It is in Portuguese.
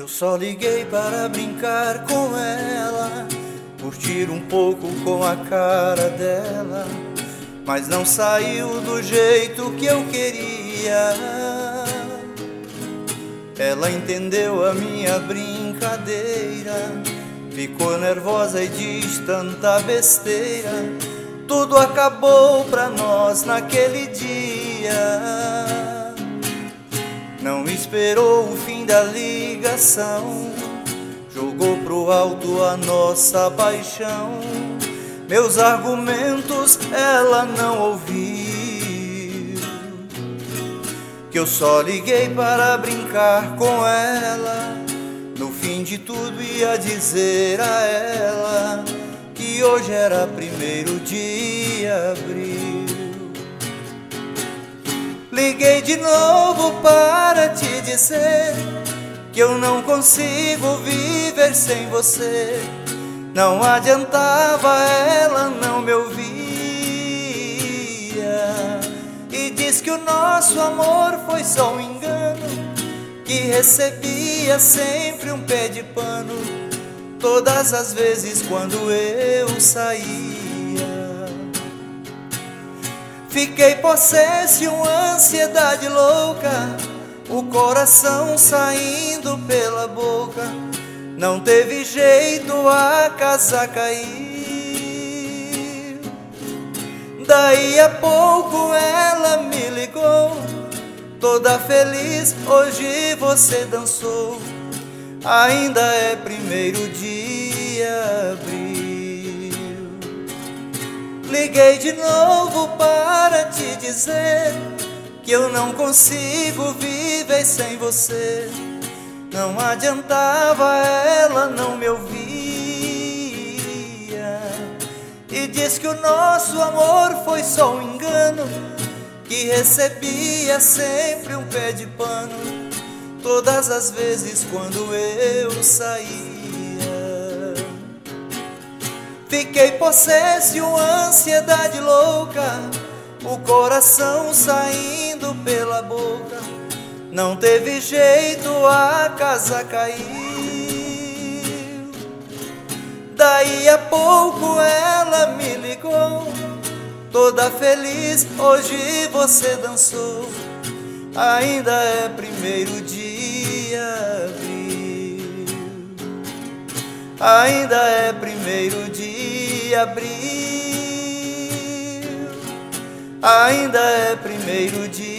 só liguei para brincar com ela, curtir um pouco com a cara dela, mas não saiu do jeito que eu queria. Ela entendeu a minha brincadeira, ficou nervosa e diz tanta besteira. Tudo acabou pra nós naquele dia. Não esperou o fim da ligação, jogou pro alto a nossa paixão. Meus argumentos ela não ouviu, que eu só liguei para brincar com ela. No fim de tudo ia dizer a ela que hoje era 1º de abril. Liguei de novo para te dizer que eu não consigo viver sem você. Não adiantava, ela não me ouvia, e diz que o nosso amor foi só um engano, que recebia sempre um pé de pano todas as vezes quando eu saía. Fiquei possesso, uma ansiedade louca, o coração saindo pela boca. Não teve jeito, a casa caiu. Daí a pouco ela me ligou, toda feliz, hoje você dançou. Ainda é 1º de abril. Liguei de novo para te dizer que eu não consigo viver sem você. Não adiantava, ela não me ouvia, e diz que o nosso amor foi só um engano, que recebia sempre um pé de pano todas as vezes quando eu saía. Fiquei possesso, uma ansiedade louca, o coração saindo pela boca. Não teve jeito, a casa caiu. Daí a pouco ela me ligou, toda feliz, hoje você dançou. Ainda é 1º de abril. Ainda é 1º de abril. Ainda é 1º de